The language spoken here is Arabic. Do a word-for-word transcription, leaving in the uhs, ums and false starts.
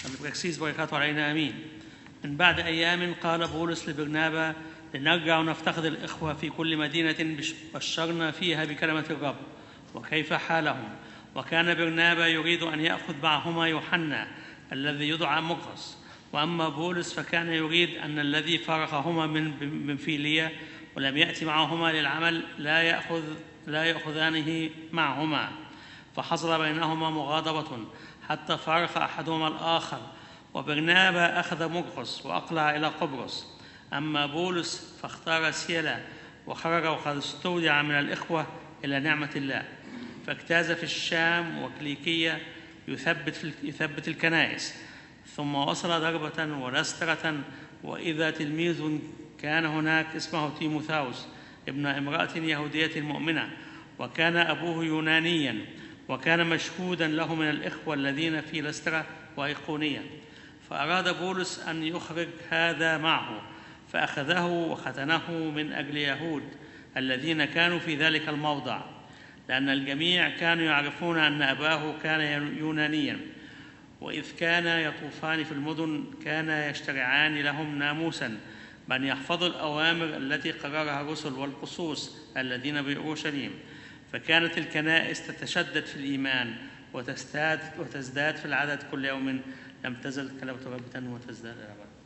البراكسيس بركاته علينا آمين. من بعد أيام قال بولس لبرنابا: لنرجع ونفتقد الإخوة في كل مدينة بشرنا فيها بكلمة الرب وكيف حالهم. وكان برنابا يريد أن يأخذ معهما يوحنا الذي يدعى مقرس، وأما بولس فكان يريد أن الذي فارقهما من بنفيلية ولم يأتي معهما للعمل لا يأخذ لا يأخذانه معهما. فحصل بينهما مغاضبة حتى فارق أحدهما الآخر، وبرنابا أخذ مقرس وأقلع إلى قبرص. أما بولس فاختار سيلا وخرج وقد استودع من الإخوة إلى نعمة الله، فاجتاز في الشام وكليكية يثبت, في يثبت الكنائس، ثم وصل دربة ولسترة، وإذا تلميذ كان هناك اسمه تيموثاوس ابن امرأة يهودية مؤمنة، وكان أبوه يونانيا، وكان مشهودا له من الإخوة الذين في لسترة وإيقونية. فأراد بولس أن يخرج هذا معه، فأخذه وختنه من أجل يهود الذين كانوا في ذلك الموضع، لأن الجميع كانوا يعرفون أن أباه كان يونانيا. وإذ كان يطوفان في المدن كان يشترعان لهم ناموسا بأن يحفظوا الأوامر التي قررها الرسل والقصوص الذين بأورشليم. فكانت الكنائس تتشدد في الإيمان وتزداد وتزداد في العدد كل يوم، لم تزل كلمة رب تنمو وتزداد إلى الأبد.